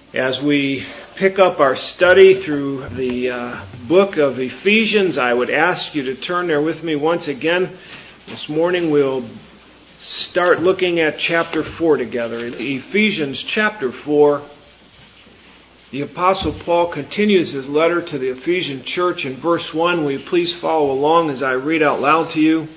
As we pick up our study through the book of Ephesians, I would ask you to turn there with me once again. This morning we'll start looking at chapter 4 together. In Ephesians chapter 4, the Apostle Paul continues his letter to the Ephesian church. In verse 1, will you please follow along as I read out loud to you?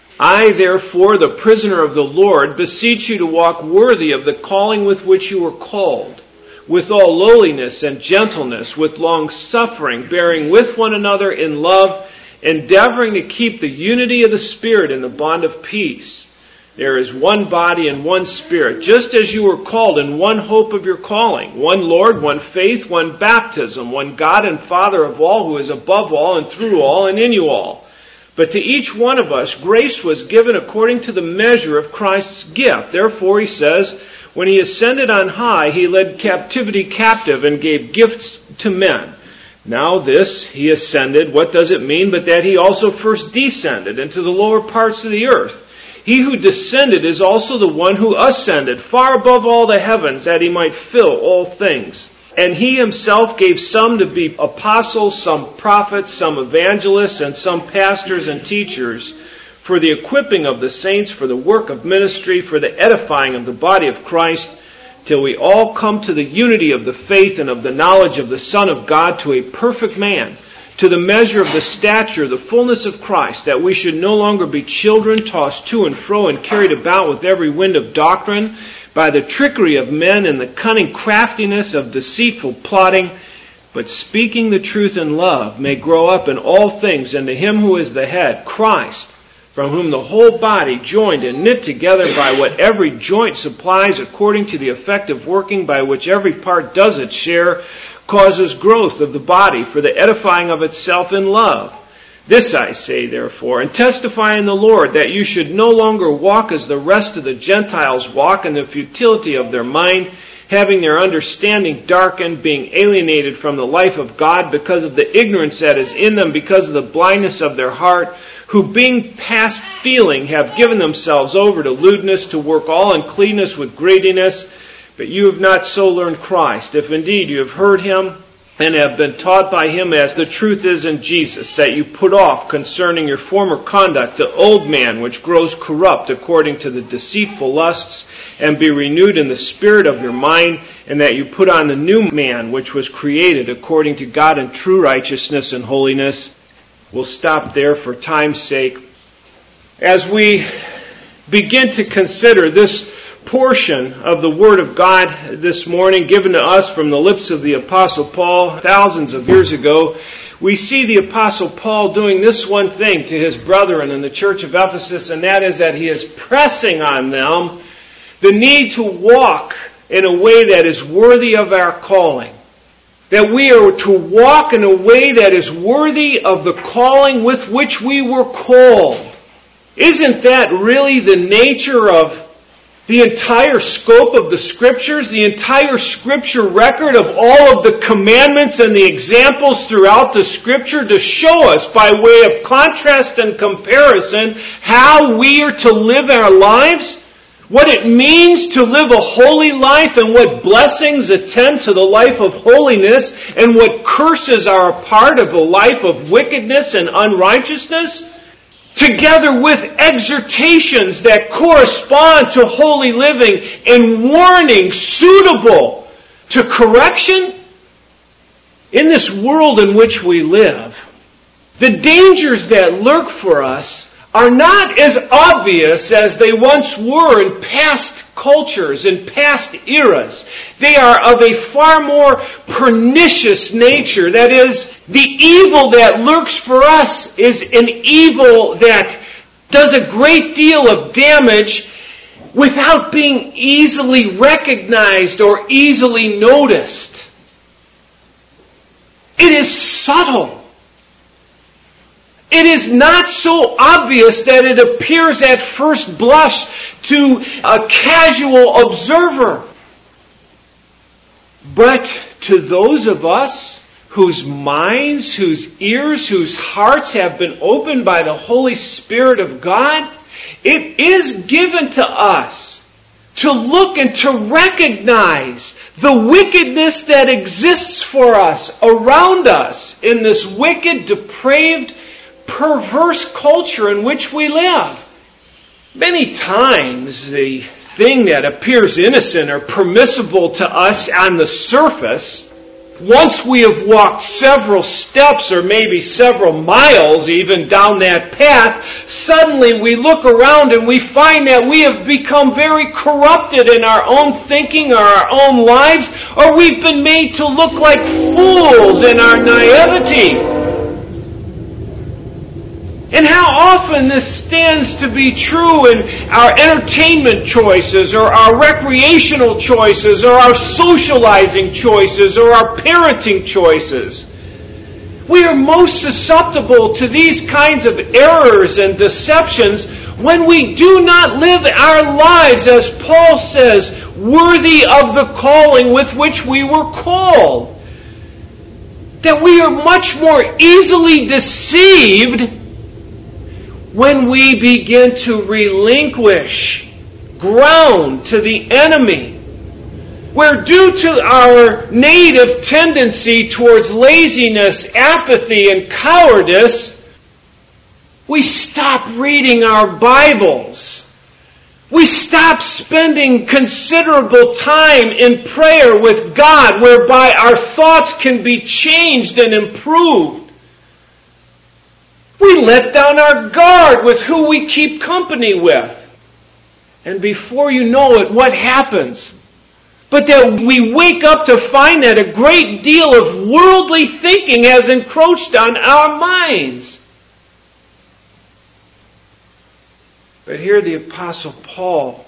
I, therefore, the prisoner of the Lord, beseech you to walk worthy of the calling with which you were called, with all lowliness and gentleness, with long-suffering, bearing with one another in love, endeavoring to keep the unity of the Spirit in the bond of peace. There is one body and one Spirit, just as you were called in one hope of your calling, one Lord, one faith, one baptism, one God and Father of all, who is above all and through all and in you all. But to each one of us grace was given according to the measure of Christ's gift. Therefore, he says, when he ascended on high, he led captivity captive and gave gifts to men. Now this, he ascended, what does it mean? But that he also first descended into the lower parts of the earth. He who descended is also the one who ascended far above all the heavens, that he might fill all things. And he himself gave some to be apostles, some prophets, some evangelists, and some pastors and teachers, for the equipping of the saints, for the work of ministry, for the edifying of the body of Christ, till we all come to the unity of the faith and of the knowledge of the Son of God, to a perfect man, to the measure of the stature, the fullness of Christ, that we should no longer be children, tossed to and fro and carried about with every wind of doctrine, by the trickery of men and the cunning craftiness of deceitful plotting, but speaking the truth in love may grow up in all things into him who is the head, Christ, from whom the whole body, joined and knit together by what every joint supplies, according to the effective working by which every part does its share, causes growth of the body for the edifying of itself in love. This I say, therefore, and testify in the Lord, that you should no longer walk as the rest of the Gentiles walk in the futility of their mind, having their understanding darkened, being alienated from the life of God because of the ignorance that is in them, because of the blindness of their heart, who being past feeling have given themselves over to lewdness, to work all uncleanness with greediness. But you have not so learned Christ, if indeed you have heard him and have been taught by him as the truth is in Jesus, that you put off concerning your former conduct the old man which grows corrupt according to the deceitful lusts, and be renewed in the spirit of your mind, and that you put on the new man which was created according to God in true righteousness and holiness. We'll stop there for time's sake. As we begin to consider this portion of the Word of God this morning, given to us from the lips of the Apostle Paul thousands of years ago, we see the Apostle Paul doing this one thing to his brethren in the church of Ephesus, and that is that he is pressing on them the need to walk in a way that is worthy of our calling. That we are to walk in a way that is worthy of the calling with which we were called. Isn't that really the nature of the entire scope of the Scriptures, the entire Scripture record of all of the commandments and the examples throughout the Scripture, to show us by way of contrast and comparison how we are to live our lives, what it means to live a holy life, and what blessings attend to the life of holiness, and what curses are a part of a life of wickedness and unrighteousness, together with exhortations that correspond to holy living and warning suitable to correction. In this world in which we live, the dangers that lurk for us are not as obvious as they once were in past cultures, in past eras. They are of a far more pernicious nature. That is, the evil that lurks for us is an evil that does a great deal of damage without being easily recognized or easily noticed. It is subtle. It is not so obvious that it appears at first blush to a casual observer. But to those of us whose minds, whose ears, whose hearts have been opened by the Holy Spirit of God, it is given to us to look and to recognize the wickedness that exists for us, around us, in this wicked, depraved, perverse culture in which we live. Many times the thing that appears innocent or permissible to us on the surface, once we have walked several steps or maybe several miles even down that path, suddenly we look around and we find that we have become very corrupted in our own thinking or our own lives, or we've been made to look like fools in our naivety. And how often this stands to be true in our entertainment choices or our recreational choices or our socializing choices or our parenting choices. We are most susceptible to these kinds of errors and deceptions when we do not live our lives, as Paul says, worthy of the calling with which we were called. That we are much more easily deceived when we begin to relinquish ground to the enemy, where due to our native tendency towards laziness, apathy, and cowardice, we stop reading our Bibles. We stop spending considerable time in prayer with God, whereby our thoughts can be changed and improved. We let down our guard with who we keep company with. And before you know it, what happens? But that we wake up to find that a great deal of worldly thinking has encroached on our minds. But here the Apostle Paul,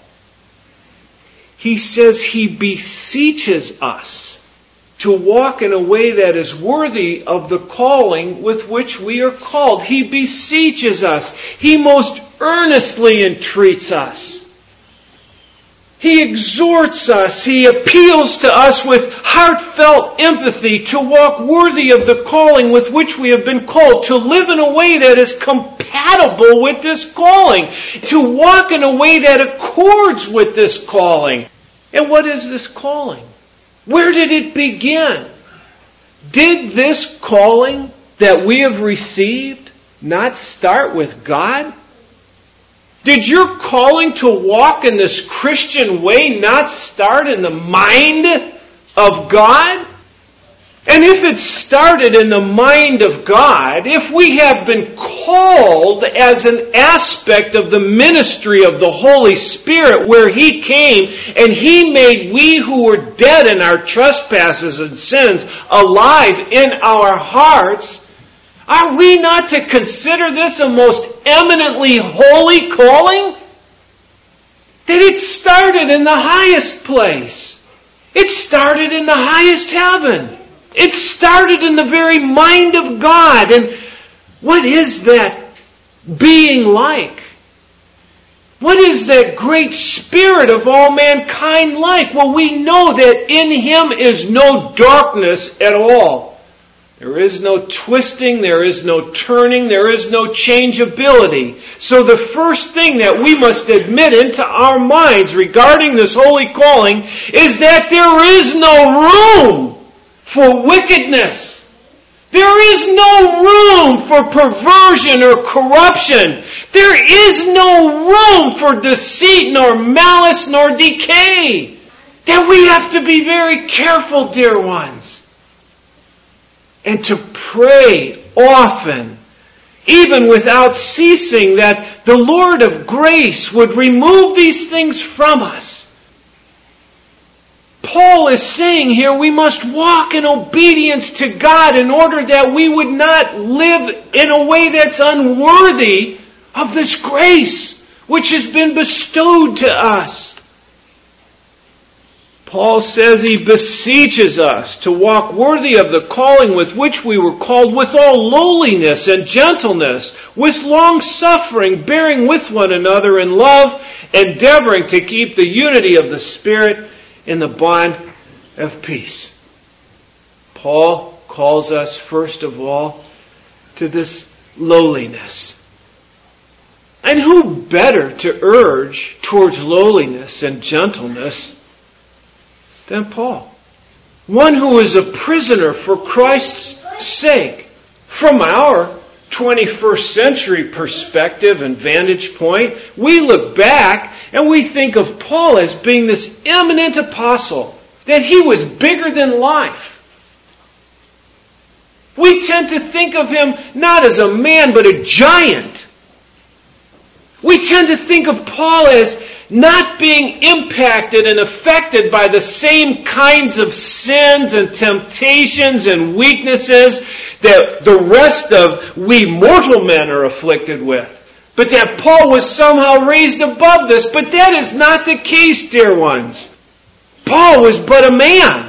he says he beseeches us to walk in a way that is worthy of the calling with which we are called. He beseeches us. He most earnestly entreats us. He exhorts us. He appeals to us with heartfelt empathy to walk worthy of the calling with which we have been called, to live in a way that is compatible with this calling, to walk in a way that accords with this calling. And what is this calling? Where did it begin? Did this calling that we have received not start with God? Did your calling to walk in this Christian way not start in the mind of God? And if it started in the mind of God, if we have been called as an aspect of the ministry of the Holy Spirit, where He came and He made we who were dead in our trespasses and sins alive in our hearts, are we not to consider this a most eminently holy calling? That it started in the highest place. It started in the highest heaven. It started in the very mind of God. And what is that being like? What is that great Spirit of all mankind like? Well, we know that in Him is no darkness at all. There is no twisting, there is no turning, there is no changeability. So the first thing that we must admit into our minds regarding this holy calling is that there is no room for wickedness. There is no room for perversion or corruption. There is no room for deceit, nor malice, nor decay. That we have to be very careful, dear ones. And to pray often, even without ceasing, that the Lord of grace would remove these things from us. Paul is saying here we must walk in obedience to God in order that we would not live in a way that's unworthy of this grace which has been bestowed to us. Paul says he beseeches us to walk worthy of the calling with which we were called, with all lowliness and gentleness, with long suffering, bearing with one another in love, endeavoring to keep the unity of the Spirit in the bond of peace. Paul calls us, first of all, to this lowliness. And who better to urge towards lowliness and gentleness than Paul? One who is a prisoner for Christ's sake. From our 21st century perspective and vantage point, we look back and we think of Paul as being this eminent apostle, that he was bigger than life. We tend to think of him not as a man, but a giant. We tend to think of Paul as not being impacted and affected by the same kinds of sins and temptations and weaknesses that the rest of we mortal men are afflicted with. But that Paul was somehow raised above this. But that is not the case, dear ones. Paul was but a man.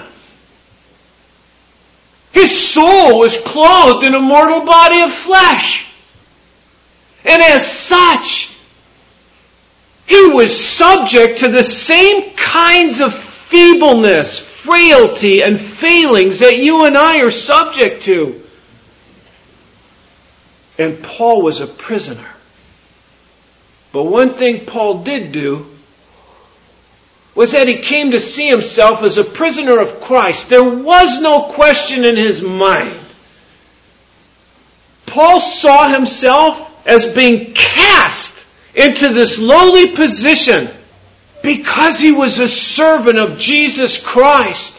His soul was clothed in a mortal body of flesh. And as such, he was subject to the same kinds of feebleness, frailty, and failings that you and I are subject to. And Paul was a prisoner. But one thing Paul did do was that he came to see himself as a prisoner of Christ. There was no question in his mind. Paul saw himself as being cast into this lowly position because he was a servant of Jesus Christ.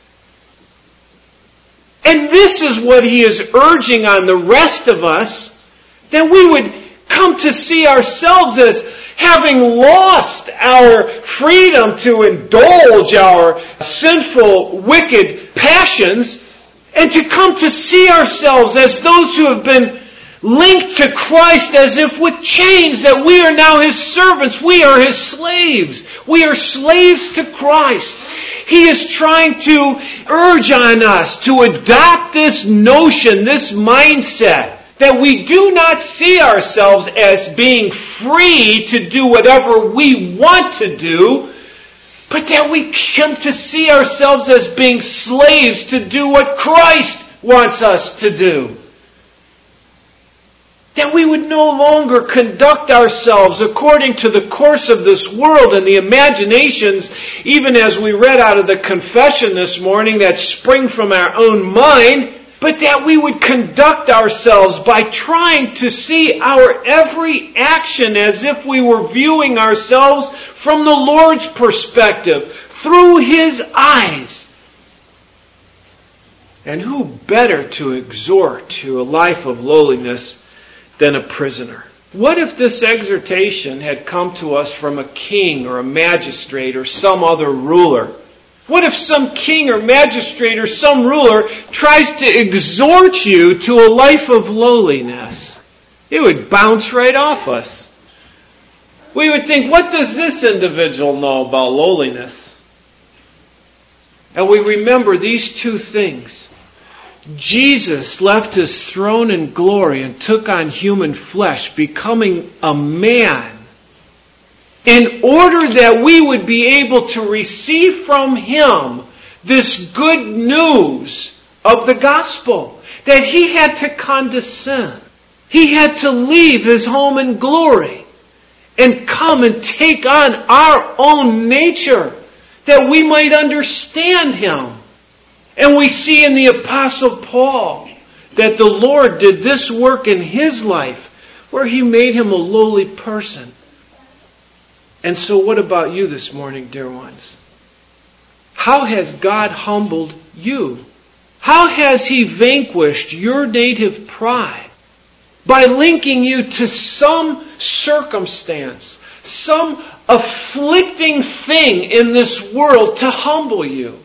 And this is what he is urging on the rest of us, that we would come to see ourselves as having lost our freedom to indulge our sinful, wicked passions, and to come to see ourselves as those who have been linked to Christ as if with chains, that we are now His servants, we are His slaves. We are slaves to Christ. He is trying to urge on us to adopt this notion, this mindset, that we do not see ourselves as being free to do whatever we want to do, but that we come to see ourselves as being slaves to do what Christ wants us to do. That we would no longer conduct ourselves according to the course of this world and the imaginations, even as we read out of the confession this morning, that spring from our own mind, but that we would conduct ourselves by trying to see our every action as if we were viewing ourselves from the Lord's perspective, through His eyes. And who better to exhort to a life of lowliness than a prisoner? What if this exhortation had come to us from a king or a magistrate or some other ruler? What if some king or magistrate or some ruler tries to exhort you to a life of lowliness? It would bounce right off us. We would think, what does this individual know about lowliness? And we remember these two things. Jesus left His throne in glory and took on human flesh, becoming a man, in order that we would be able to receive from Him this good news of the gospel. That He had to condescend. He had to leave His home in glory and come and take on our own nature, that we might understand Him. And we see in the Apostle Paul that the Lord did this work in his life, where He made him a lowly person. And so what about you this morning, dear ones? How has God humbled you? How has He vanquished your native pride? By linking you to some circumstance, some afflicting thing in this world to humble you.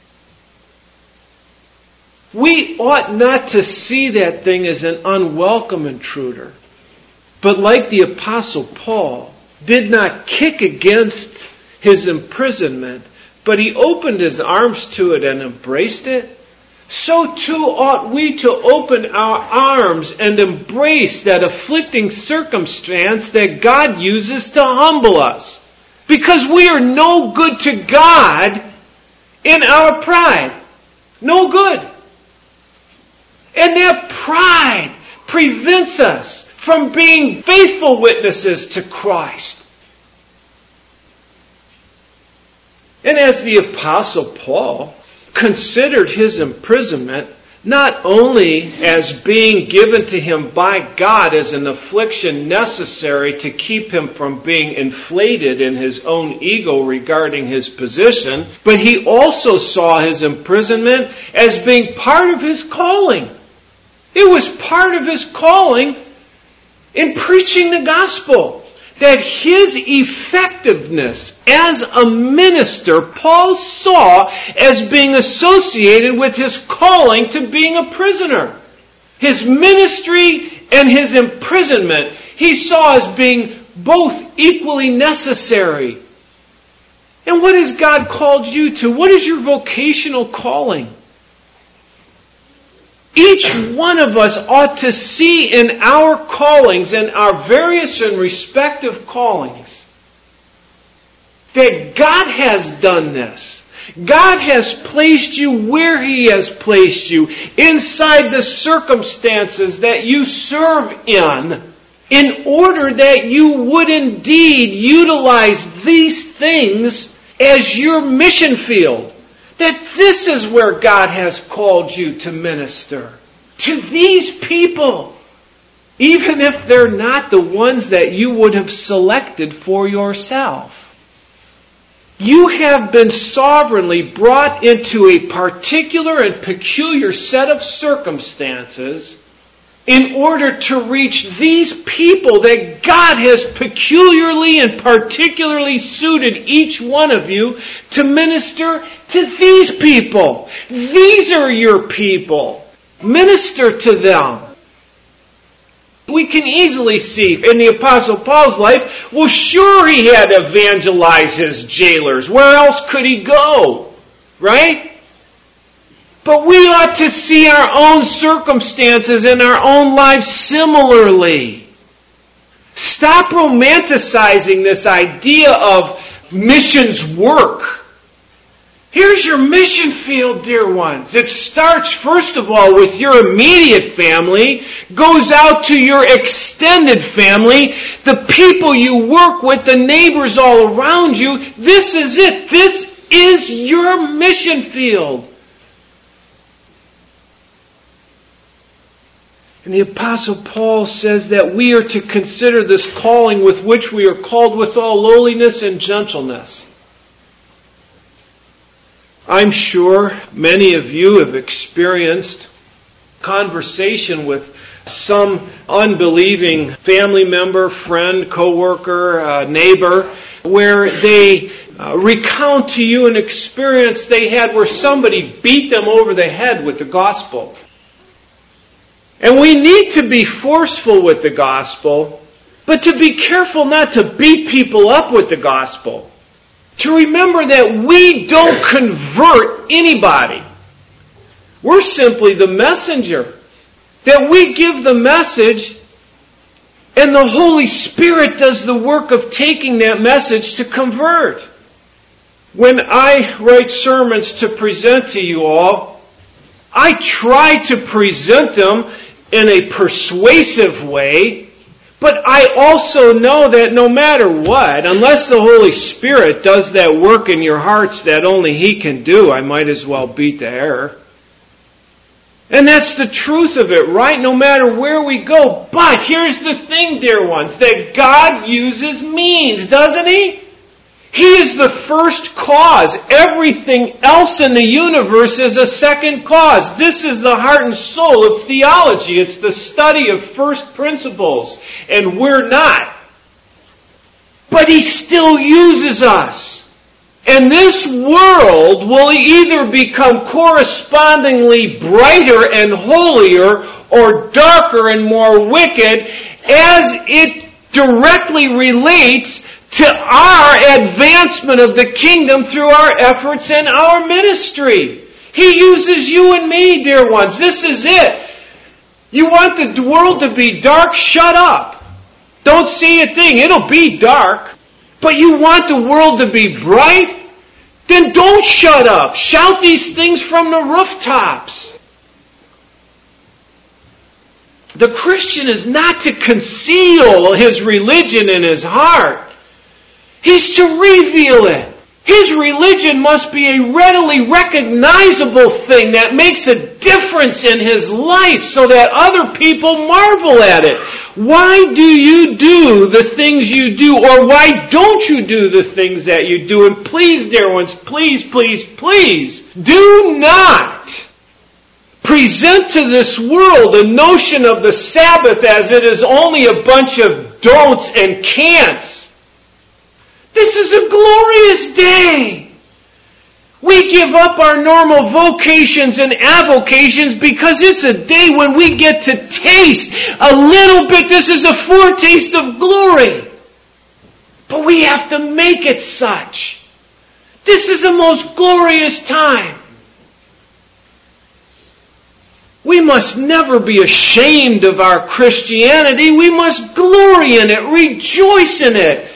We ought not to see that thing as an unwelcome intruder, but like the Apostle Paul, did not kick against his imprisonment, but he opened his arms to it and embraced it. So too ought we to open our arms and embrace that afflicting circumstance that God uses to humble us. Because we are no good to God in our pride. No good. And that pride prevents us from being faithful witnesses to Christ. And as the Apostle Paul considered his imprisonment not only as being given to him by God as an affliction necessary to keep him from being inflated in his own ego regarding his position, but he also saw his imprisonment as being part of his calling. It was part of his calling in preaching the gospel. That his effectiveness as a minister, Paul saw as being associated with his calling to being a prisoner. His ministry and his imprisonment he saw as being both equally necessary. And what has God called you to? What is your vocational calling? Each one of us ought to see in our callings, in our various and respective callings, that God has done this. God has placed you where He has placed you, inside the circumstances that you serve in order that you would indeed utilize these things as your mission field. That this is where God has called you to minister. To these people. Even if they're not the ones that you would have selected for yourself. You have been sovereignly brought into a particular and peculiar set of circumstances in order to reach these people that God has peculiarly and particularly suited each one of you to minister to these people. These are your people. Minister to them. We can easily see in the Apostle Paul's life, well, sure he had to evangelize his jailers. Where else could he go? Right? But we ought to see our own circumstances in our own lives similarly. Stop romanticizing this idea of missions work. Here's your mission field, dear ones. It starts, first of all, with your immediate family, goes out to your extended family, the people you work with, the neighbors all around you. This is it. This is your mission field. And the Apostle Paul says that we are to consider this calling with which we are called with all lowliness and gentleness. I'm sure many of you have experienced conversation with some unbelieving family member, friend, coworker, neighbor, where they recount to you an experience they had where somebody beat them over the head with the gospel. And we need to be forceful with the gospel, but to be careful not to beat people up with the gospel. To remember that we don't convert anybody. We're simply the messenger. That we give the message, and the Holy Spirit does the work of taking that message to convert. When I write sermons to present to you all, I try to present them in a persuasive way, but I also know that no matter what, unless the Holy Spirit does that work in your hearts that only He can do, I might as well beat the air. And that's the truth of it, right? No matter where we go. But here's the thing, dear ones, that God uses means, doesn't He? He is the first cause. Everything else in the universe is a second cause. This is the heart and soul of theology. It's the study of first principles. And we're not. But He still uses us. And this world will either become correspondingly brighter and holier or darker and more wicked as it directly relates to our advancement of the kingdom through our efforts and our ministry. He uses you and me, dear ones. This is it. You want the world to be dark? Shut up. Don't see a thing. It'll be dark. But you want the world to be bright? Then don't shut up. Shout these things from the rooftops. The Christian is not to conceal his religion in his heart. He's to reveal it. His religion must be a readily recognizable thing that makes a difference in his life so that other people marvel at it. Why do you do the things you do? Or why don't you do the things that you do? And please, dear ones, please, please, please, do not present to this world a notion of the Sabbath as it is only a bunch of don'ts and can'ts. This is a glorious day. We give up our normal vocations and avocations because it's a day when we get to taste a little bit. This is a foretaste of glory. But we have to make it such. This is the most glorious time. We must never be ashamed of our Christianity. We must glory in it, rejoice in it,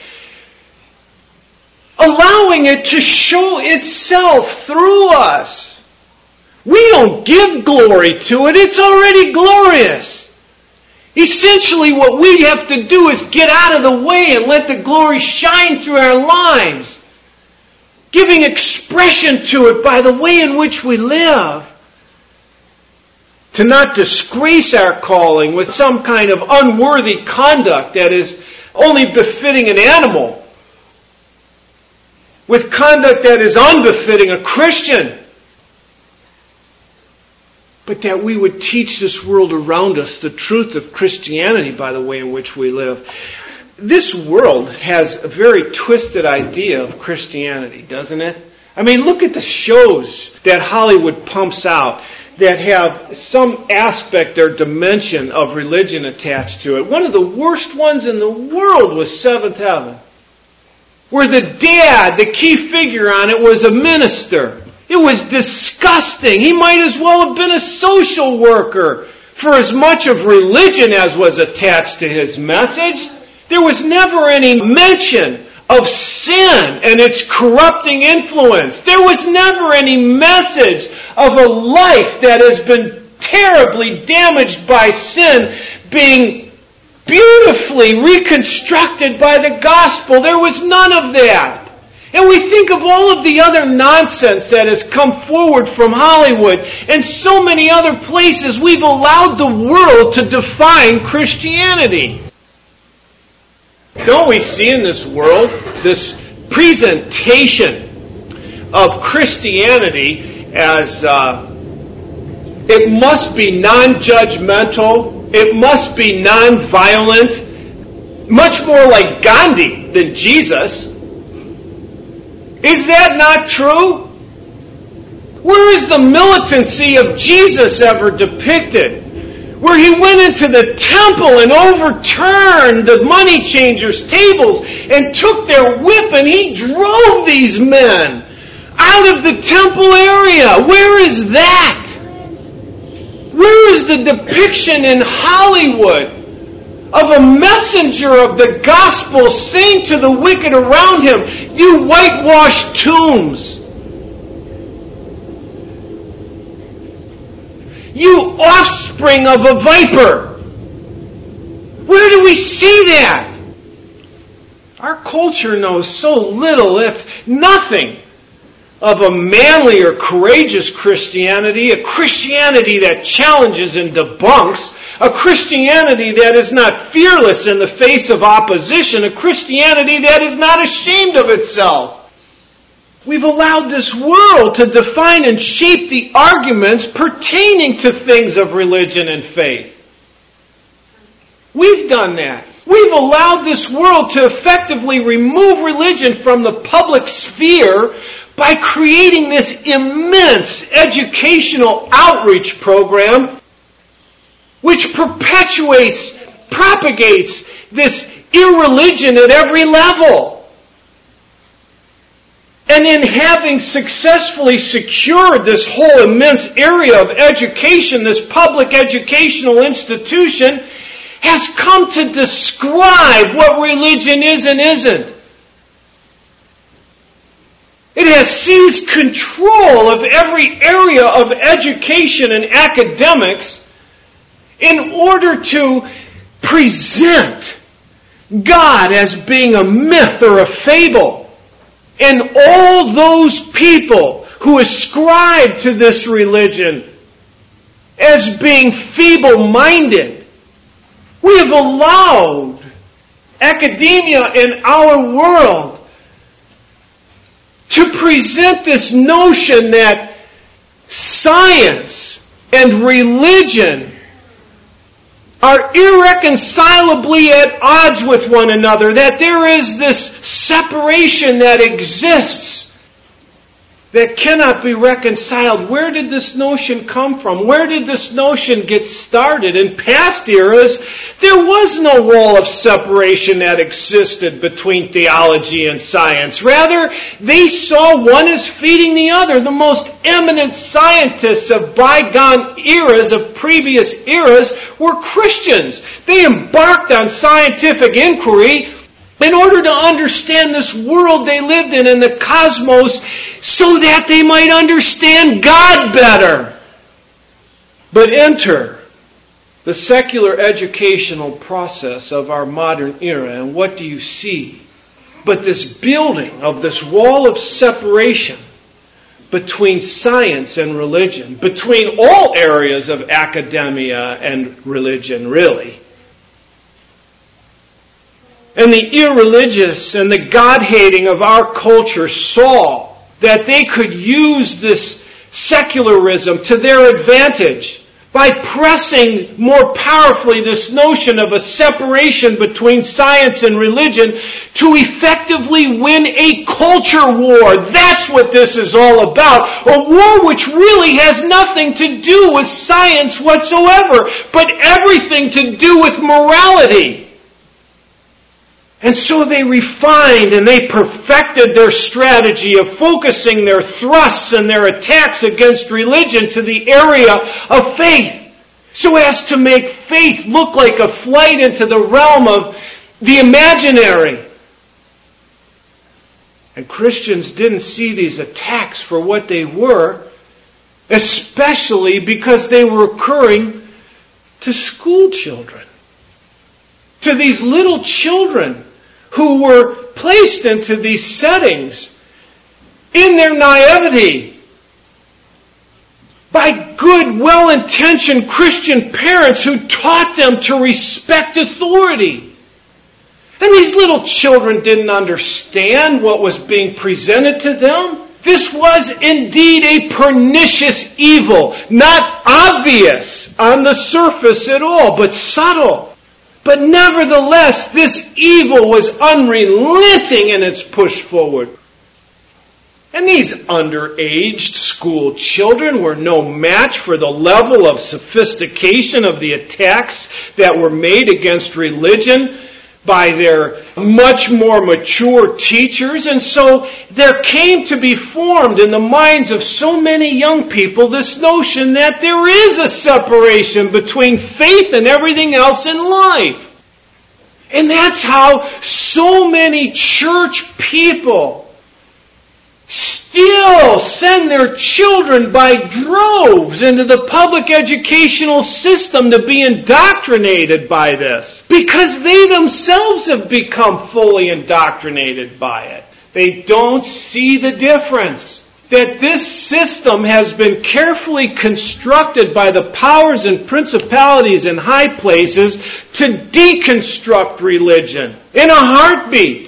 allowing it to show itself through us. We don't give glory to it. It's already glorious. Essentially, what we have to do is get out of the way and let the glory shine through our lives, giving expression to it by the way in which we live. To not disgrace our calling with some kind of unworthy conduct that is only befitting an animal, with conduct that is unbefitting a Christian, but that we would teach this world around us the truth of Christianity by the way in which we live. This world has a very twisted idea of Christianity, doesn't it? I mean, look at the shows that Hollywood pumps out that have some aspect or dimension of religion attached to it. One of the worst ones in the world was Seventh Heaven, where the dad, the key figure on it, was a minister. It was disgusting. He might as well have been a social worker for as much of religion as was attached to his message. There was never any mention of sin and its corrupting influence. There was never any message of a life that has been terribly damaged by sin being beautifully reconstructed by the gospel. There was none of that. And we think of all of the other nonsense that has come forward from Hollywood and so many other places. We've allowed the world to define Christianity. Don't we see in this world this presentation of Christianity as it must be non-judgmental, it must be non-violent, much more like Gandhi than Jesus? Is that not true? Where is the militancy of Jesus ever depicted? Where he went into the temple and overturned the money changers' tables and took their whip and he drove these men out of the temple area. Where is that? Where is the depiction in Hollywood of a messenger of the gospel saying to the wicked around him, "You whitewashed tombs, you offspring of a viper"? Where do we see that? Our culture knows so little, if nothing, of a manly or courageous Christianity, a Christianity that challenges and debunks, a Christianity that is not fearless in the face of opposition, a Christianity that is not ashamed of itself. We've allowed this world to define and shape the arguments pertaining to things of religion and faith. We've done that. We've allowed this world to effectively remove religion from the public sphere by creating this immense educational outreach program which perpetuates, propagates this irreligion at every level. And in having successfully secured this whole immense area of education, this public educational institution has come to describe what religion is and isn't. It has seized control of every area of education and academics in order to present God as being a myth or a fable. And all those people who ascribe to this religion as being feeble-minded, we have allowed academia in our world to present this notion that science and religion are irreconcilably at odds with one another, that there is this separation that exists that cannot be reconciled. Where did this notion come from? Where did this notion get started? In past eras, there was no wall of separation that existed between theology and science. Rather, they saw one as feeding the other. The most eminent scientists of bygone eras, of previous eras, were Christians. They embarked on scientific inquiry in order to understand this world they lived in and the cosmos so that they might understand God better. But enter the secular educational process of our modern era, and what do you see but this building of this wall of separation between science and religion, between all areas of academia and religion, really. And the irreligious and the God-hating of our culture saw that they could use this secularism to their advantage by pressing more powerfully this notion of a separation between science and religion to effectively win a culture war. That's what this is all about. A war which really has nothing to do with science whatsoever, but everything to do with morality. And so they refined and they perfected their strategy of focusing their thrusts and their attacks against religion to the area of faith, so as to make faith look like a flight into the realm of the imaginary. And Christians didn't see these attacks for what they were, especially because they were occurring to school children, to these little children who were placed into these settings in their naivety by good, well-intentioned Christian parents who taught them to respect authority. And these little children didn't understand what was being presented to them. This was indeed a pernicious evil, not obvious on the surface at all, but subtle. But nevertheless, this evil was unrelenting in its push forward. And these underaged school children were no match for the level of sophistication of the attacks that were made against religion by their much more mature teachers. And so there came to be formed in the minds of so many young people this notion that there is a separation between faith and everything else in life. And that's how so many church people still send their children by droves into the public educational system to be indoctrinated by this, because they themselves have become fully indoctrinated by it. They don't see the difference. That this system has been carefully constructed by the powers and principalities in high places to deconstruct religion in a heartbeat.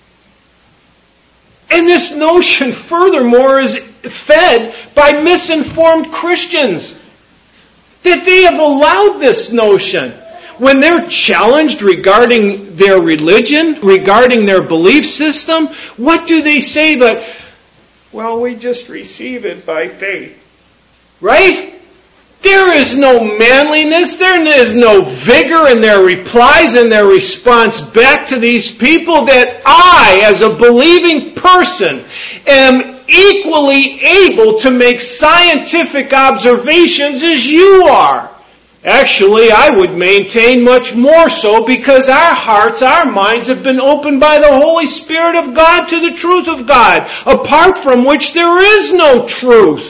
And this notion, furthermore, is fed by misinformed Christians. That they have allowed this notion. When they're challenged regarding their religion, regarding their belief system, what do they say but, well, we just receive it by faith. Right? There is no manliness, there is no vigor in their replies and their response back to these people that I, as a believing person, am equally able to make scientific observations as you are. Actually, I would maintain much more so, because our hearts, our minds have been opened by the Holy Spirit of God to the truth of God, apart from which there is no truth.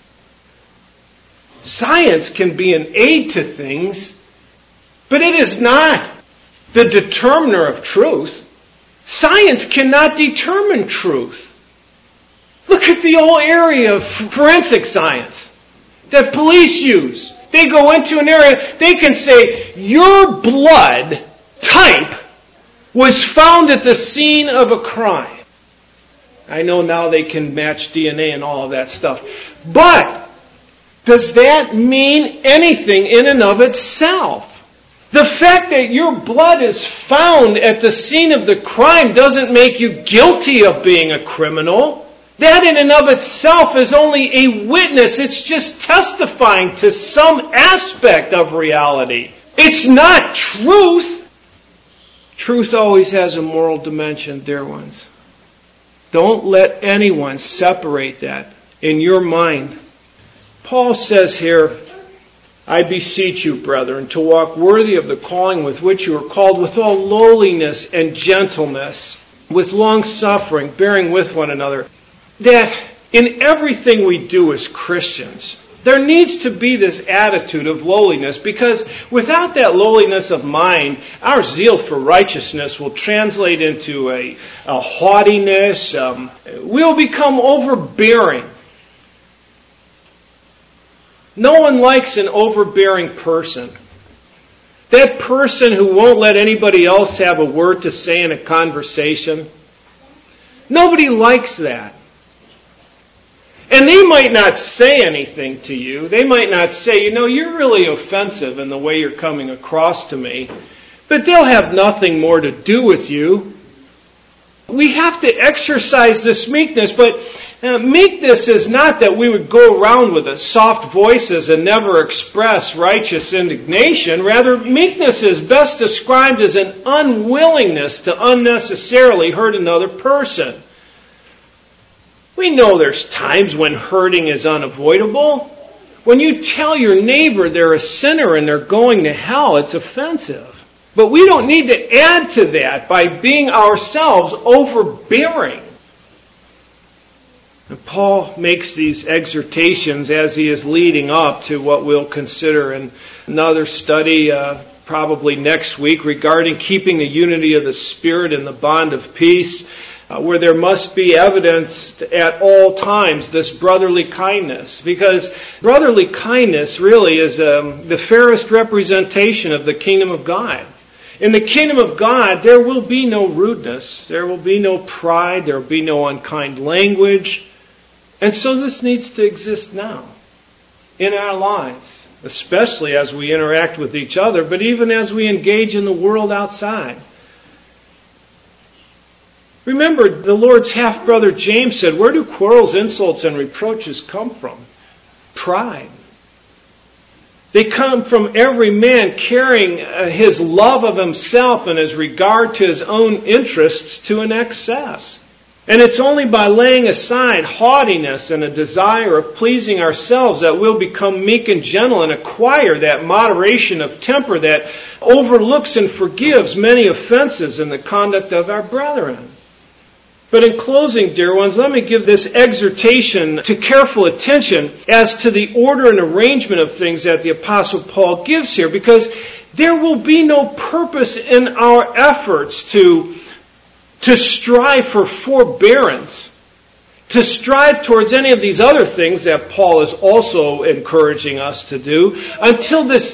Science can be an aid to things, but it is not the determiner of truth. Science cannot determine truth. Look at the whole area of forensic science that police use. They go into an area, they can say, your blood type was found at the scene of a crime. I know now they can match DNA and all of that stuff. But does that mean anything in and of itself? The fact that your blood is found at the scene of the crime doesn't make you guilty of being a criminal. That in and of itself is only a witness. It's just testifying to some aspect of reality. It's not truth. Truth always has a moral dimension, dear ones. Don't let anyone separate that in your mind. Paul says here, I beseech you, brethren, to walk worthy of the calling with which you are called, with all lowliness and gentleness, with long suffering, bearing with one another. That in everything we do as Christians, there needs to be this attitude of lowliness, because without that lowliness of mind, our zeal for righteousness will translate into a haughtiness. We'll become overbearing. No one likes an overbearing person. That person who won't let anybody else have a word to say in a conversation. Nobody likes that. And they might not say anything to you. They might not say, you're really offensive in the way you're coming across to me. But they'll have nothing more to do with you. We have to exercise this meekness, but meekness is not that we would go around with soft voices and never express righteous indignation. Rather, meekness is best described as an unwillingness to unnecessarily hurt another person. We know there's times when hurting is unavoidable. When you tell your neighbor they're a sinner and they're going to hell, it's offensive. But we don't need to add to that by being ourselves overbearing. And Paul makes these exhortations as he is leading up to what we'll consider in another study probably next week regarding keeping the unity of the Spirit and the bond of peace. Where there must be evidence at all times, this brotherly kindness. Because brotherly kindness really is the fairest representation of the kingdom of God. In the kingdom of God, there will be no rudeness. There will be no pride. There will be no unkind language. And so this needs to exist now in our lives, especially as we interact with each other, but even as we engage in the world outside. Remember, the Lord's half-brother James said, where do quarrels, insults, and reproaches come from? Pride. They come from every man carrying his love of himself and his regard to his own interests to an excess. And it's only by laying aside haughtiness and a desire of pleasing ourselves that we'll become meek and gentle and acquire that moderation of temper that overlooks and forgives many offenses in the conduct of our brethren. But in closing, dear ones, let me give this exhortation to careful attention as to the order and arrangement of things that the Apostle Paul gives here, because there will be no purpose in our efforts to strive for forbearance, to strive towards any of these other things that Paul is also encouraging us to do, until this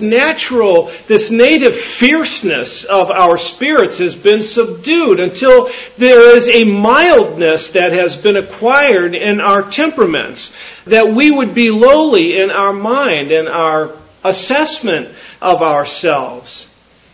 native fierceness of our spirits has been subdued, until there is a mildness that has been acquired in our temperaments, that we would be lowly in our mind and our assessment of ourselves.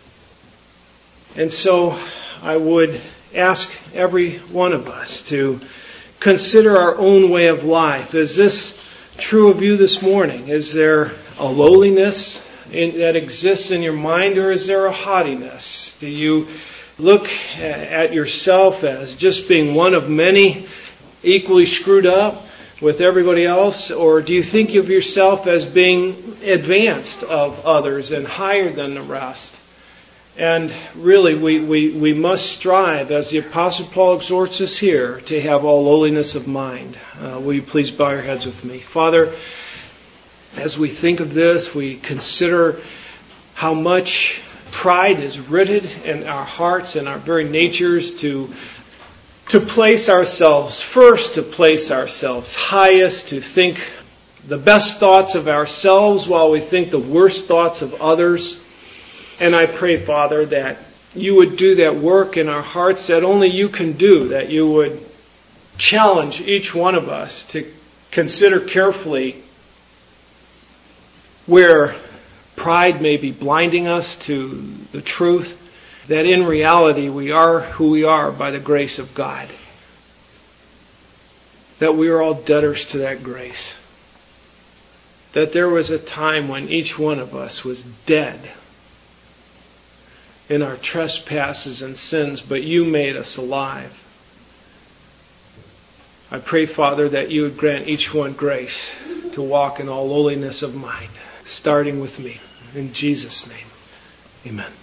And so I would ask every one of us to consider our own way of life. Is this true of you this morning? Is there a lowliness that exists in your mind, or is there a haughtiness? Do you look at yourself as just being one of many, equally screwed up with everybody else? Or do you think of yourself as being advanced of others and higher than the rest? And really, we must strive, as the Apostle Paul exhorts us here, to have all lowliness of mind. Will you please bow your heads with me? Father, as we think of this, we consider how much pride is rooted in our hearts and our very natures to to place ourselves first, to place ourselves highest, to think the best thoughts of ourselves while we think the worst thoughts of others. And I pray, Father, that you would do that work in our hearts that only you can do, that you would challenge each one of us to consider carefully where pride may be blinding us to the truth, that in reality we are who we are by the grace of God. That we are all debtors to that grace. That there was a time when each one of us was dead in our trespasses and sins, but you made us alive. I pray, Father, that you would grant each one grace to walk in all lowliness of mind, starting with me. In Jesus' name, amen.